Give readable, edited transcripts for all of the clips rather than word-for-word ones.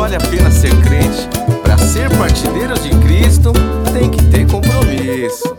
vale a pena ser crente. Pra ser partideiro de Cristo, tem que ter compromisso.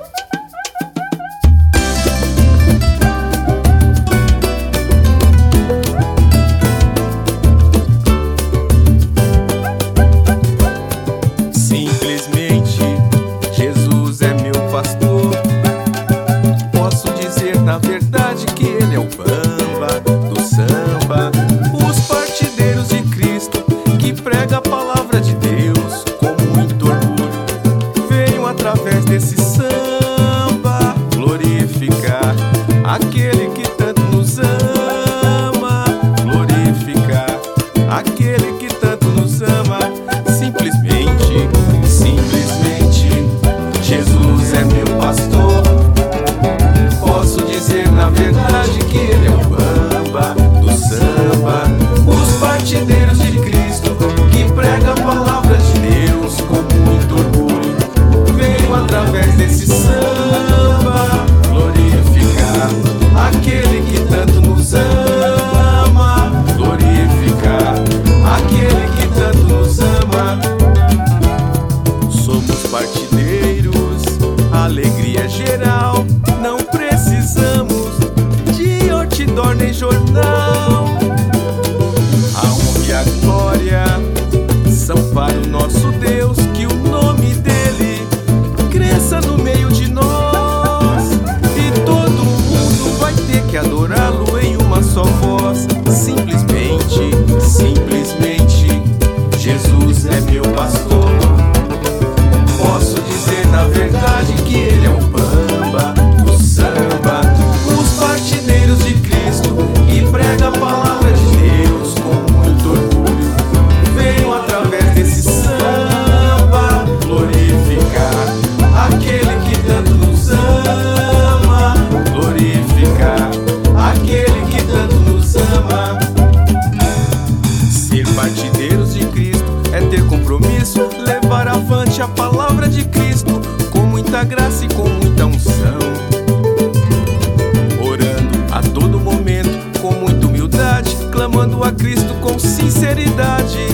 Simplesmente, Jesus é meu pastor. Posso dizer na verdade que Ele é o bamba do samba. Os partideiros de Cristo que prega a palavra de Deus com muito orgulho, venham através desse samba glorificar aquele que tanto nos ama, glorificar aquele que tanto nos ama. Simplesmente, Jesus é meu pastor. Posso dizer na verdade que Ele é o bamba do samba. Os partideiros de Cristo que prega a palavra de Deus com muito orgulho, venham através desse samba glorificar aquele que tanto nos ama, glorificar aquele que tanto nos ama. Somos partideiros, alegria geral, não precisamos de outdoor nem jornal. A honra e a glória são para o nosso Deus, que o nome dele cresça no meio de nós, e todo mundo vai ter que adorá-lo em uma só voz. Simplesmente, Jesus é meu pastor. Posso dizer na verdade que Ele é o bamba do samba. Os partideiros de Cristo que prega a palavra de Deus com muito orgulho, venham através desse samba glorificar aquele que tanto nos ama, glorificar aquele que tanto nos ama. Ser partideiros de Cristo é ter compromisso, levar avante a palavra de Cristo com muita graça e com muita unção, orando a todo momento com muita humildade, clamando a Cristo com sinceridade.